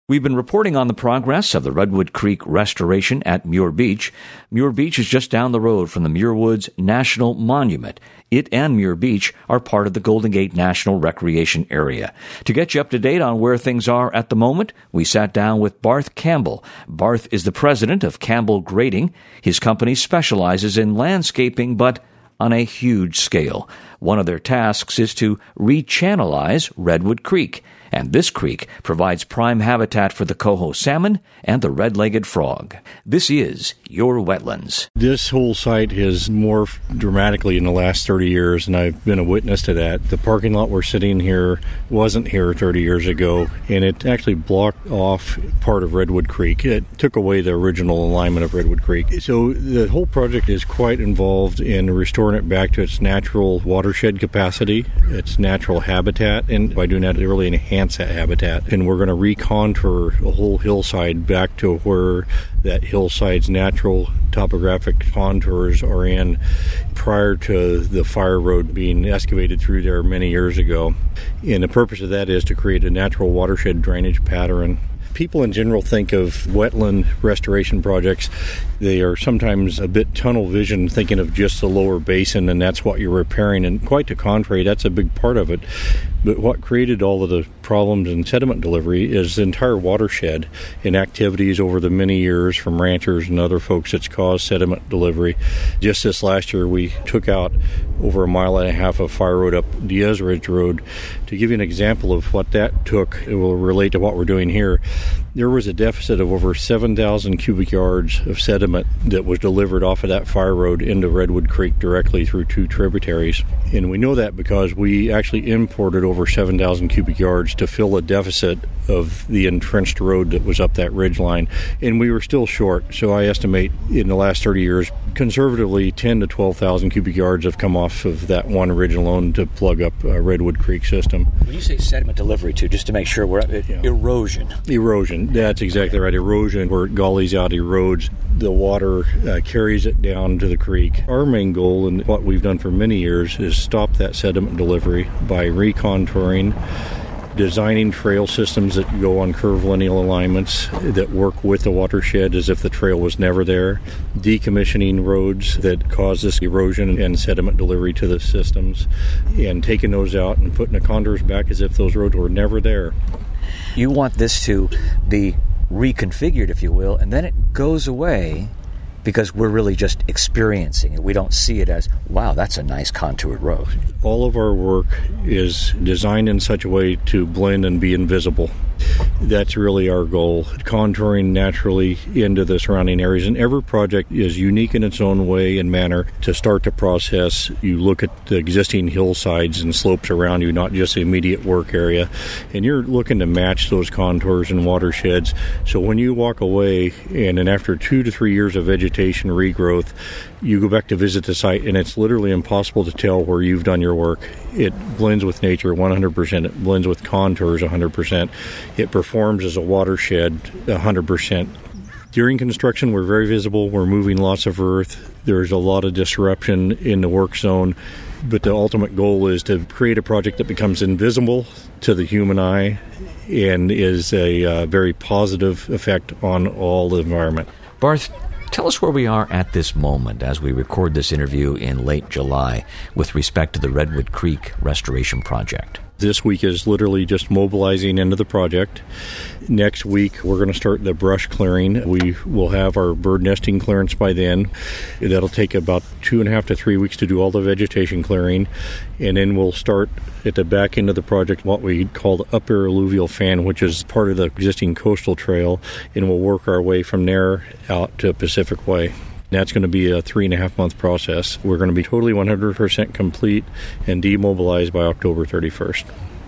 We've been reporting on the progress of the Redwood Creek restoration at Muir Beach. Muir Beach is just down the road from the Muir Woods National Monument. It and Muir Beach are part of the Golden Gate National Recreation Area. To get you up to date on where things are at the moment, we sat down with Barth Campbell. Barth is the president of Campbell Grading. His company specializes in landscaping, but on a huge scale. One of their tasks is to rechannelize Redwood Creek, and this creek provides prime habitat for the coho salmon and the red-legged frog. This is Your Wetlands. This whole site has morphed dramatically in the last 30 years, and I've been a witness to that. The parking lot we're sitting here wasn't here 30 years ago, and it actually blocked off part of Redwood Creek. It took away the original alignment of Redwood Creek. So the whole project is quite involved in restoring it back to its natural watershed capacity, its natural habitat, and by doing that, it really enhances that habitat. And we're going to recontour a whole hillside back to where that hillside's natural topographic contours are in prior to the fire road being excavated through there many years ago. And the purpose of that is to create a natural watershed drainage pattern. People in general think of wetland restoration projects. They are sometimes a bit tunnel vision, thinking of just the lower basin, and that's what you're repairing. And quite the contrary, that's a big part of it. But what created all of the problems in sediment delivery is the entire watershed and activities over the many years from ranchers and other folks that's caused sediment delivery. Just this last year, we took out over 1.5 miles of fire road up Diaz Ridge Road. To give you an example of what that took, it will relate to what we're doing here. There was a deficit of over 7,000 cubic yards of sediment that was delivered off of that fire road into Redwood Creek directly through 2 tributaries. And we know that because we actually imported over 7,000 cubic yards to fill a deficit of the entrenched road that was up that ridge line. And we were still short. So I estimate in the last 30 years, conservatively 10 to 12,000 cubic yards have come off of that one ridge alone to plug up Redwood Creek system. When you say sediment delivery, too, just to make sure we're erosion. Erosion, that's exactly right. Erosion, where it gullies out, erodes, the water carries it down to the creek. Our main goal, and what we've done for many years, is stop that sediment delivery by recontouring, designing trail systems that go on curvilineal alignments that work with the watershed as if the trail was never there, decommissioning roads that cause this erosion and sediment delivery to the systems, and taking those out and putting the contours back as if those roads were never there. You want this to be reconfigured, if you will, and then it goes away because we're really just experiencing it. We don't see it as, wow, that's a nice contoured road. All of our work is designed in such a way to blend and be invisible. That's really our goal, contouring naturally into the surrounding areas. And every project is unique in its own way and manner. To start the process, you look at the existing hillsides and slopes around you, not just the immediate work area. And you're looking to match those contours and watersheds. So when you walk away, and then after 2 to 3 years of vegetation regrowth, you go back to visit the site, and it's literally impossible to tell where you've done your work. It blends with nature 100%. It blends with contours 100%. It performs as a watershed 100%. During construction, we're very visible. We're moving lots of earth. There's a lot of disruption in the work zone. But the ultimate goal is to create a project that becomes invisible to the human eye and is a very positive effect on all the environment. Barth, tell us where we are at this moment as we record this interview in late July with respect to the Redwood Creek Restoration Project. This week is literally just mobilizing into the project. Next week, we're going to start the brush clearing. We will have our bird nesting clearance by then. That'll take about 2.5 to 3 weeks to do all the vegetation clearing. And then we'll start at the back end of the project what we call the upper alluvial fan, which is part of the existing coastal trail. And we'll work our way from there out to Pacific Way. That's going to be a 3.5-month process. We're going to be totally 100% complete and demobilized by October 31st.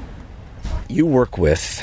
You work with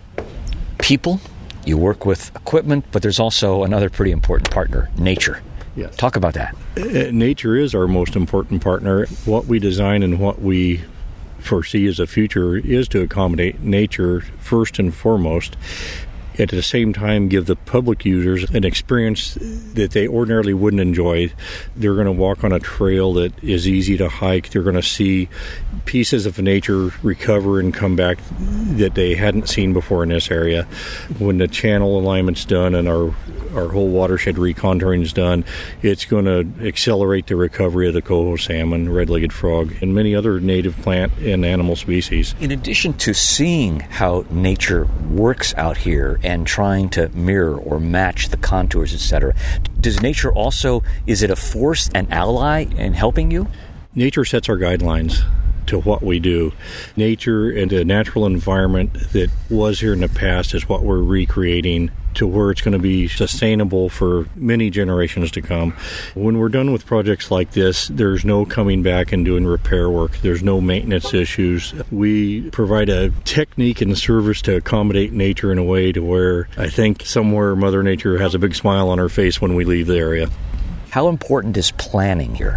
people, you work with equipment, but there's also another pretty important partner, nature. Yes. Talk about that. Nature is our most important partner. What we design and what we foresee as a future is to accommodate nature first and foremost. at the same time give the public users an experience that they ordinarily wouldn't enjoy. They're going to walk on a trail that is easy to hike. They're going to see pieces of nature recover and come back that they hadn't seen before in this area. When the channel alignment's done and our whole watershed recontouring is done, it's going to accelerate the recovery of the coho salmon, red-legged frog, and many other native plant and animal species. In addition to seeing how nature works out here and trying to mirror or match the contours, etc., does nature also, is it a force, an ally in helping you? Nature sets our guidelines to what we do. Nature and the natural environment that was here in the past is what we're recreating to where it's going to be sustainable for many generations to come. When we're done with projects like this, there's no coming back and doing repair work. There's no maintenance issues. We provide a technique and service to accommodate nature in a way to where I think somewhere Mother Nature has a big smile on her face when we leave the area. How important is planning here?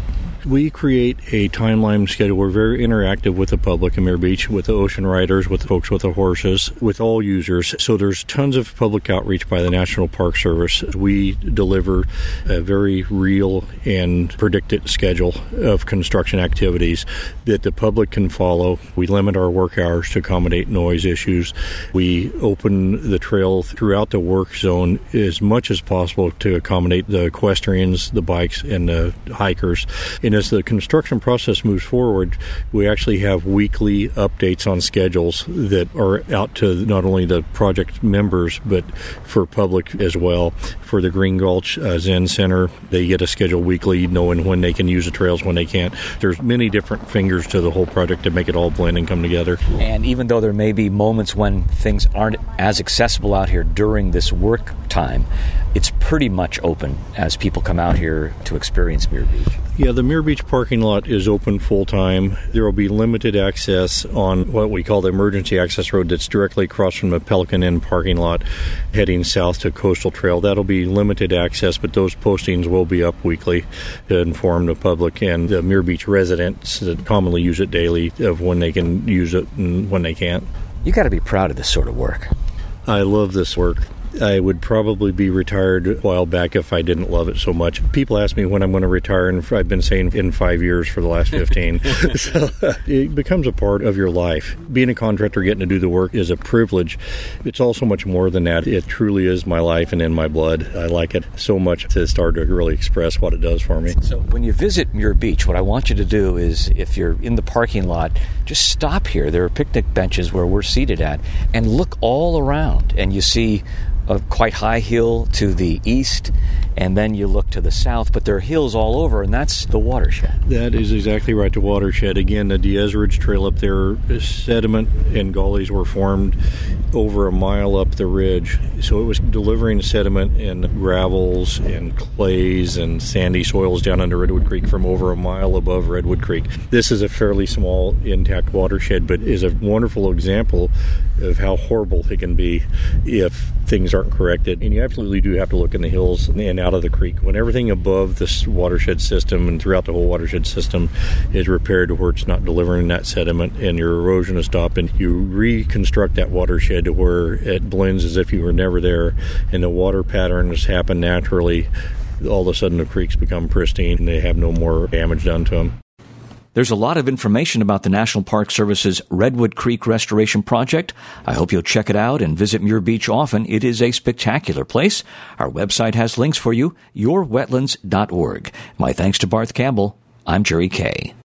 We create a timeline schedule. We're very interactive with the public in Muir Beach, with the ocean riders, with the folks with the horses, with all users. So there's tons of public outreach by the National Park Service. We deliver a very real and predicted schedule of construction activities that the public can follow. We limit our work hours to accommodate noise issues. We open the trail throughout the work zone as much as possible to accommodate the equestrians, the bikes, and the hikers. And as the construction process moves forward, we actually have weekly updates on schedules that are out to not only the project members, but for public as well. For the Green Gulch Zen Center, they get a schedule weekly, knowing when they can use the trails, when they can't. There's many different fingers to the whole project to make it all blend and come together. And even though there may be moments when things aren't as accessible out here during this work time, it's pretty much open as people come out here to experience Muir Beach. Yeah, the Muir Beach parking lot is open full-time. There will be limited access on what we call the emergency access road that's directly across from the Pelican Inn parking lot heading south to Coastal Trail. That'll be limited access, but those postings will be up weekly to inform the public and the Muir Beach residents that commonly use it daily of when they can use it and when they can't. You got to be proud of this sort of work. I love this work. I would probably be retired a while back if I didn't love it so much. People ask me when I'm going to retire, and I've been saying in 5 years for the last 15. So it becomes a part of your life. Being a contractor, getting to do the work is a privilege. It's also much more than that. It truly is my life and in my blood. I like it so much to start to really express what it does for me. So when you visit Muir Beach, what I want you to do is, if you're in the parking lot, just stop here. There are picnic benches where we're seated at, and look all around, and you see a quite high hill to the east, and then you look to the south, but there are hills all over, and that's the watershed. That is exactly right, the watershed. Again, the Diaz Ridge Trail up there, sediment and gullies were formed over a mile up the ridge. So it was delivering sediment and gravels and clays and sandy soils down under Redwood Creek from over a mile above Redwood Creek. This is a fairly small, intact watershed, but is a wonderful example of how horrible it can be if things aren't corrected. And you absolutely do have to look in the hills and out of the creek. When everything above this watershed system and throughout the whole watershed system is repaired to where it's not delivering that sediment and your erosion is stopped, and you reconstruct that watershed to where it blends as if you were never there, and the water patterns happen naturally, all of a sudden the creeks become pristine and they have no more damage done to them. There's a lot of information about the National Park Service's Redwood Creek Restoration Project. I hope you'll check it out and visit Muir Beach often. It is a spectacular place. Our website has links for you, yourwetlands.org. My thanks to Barth Campbell. I'm Jerry Kay.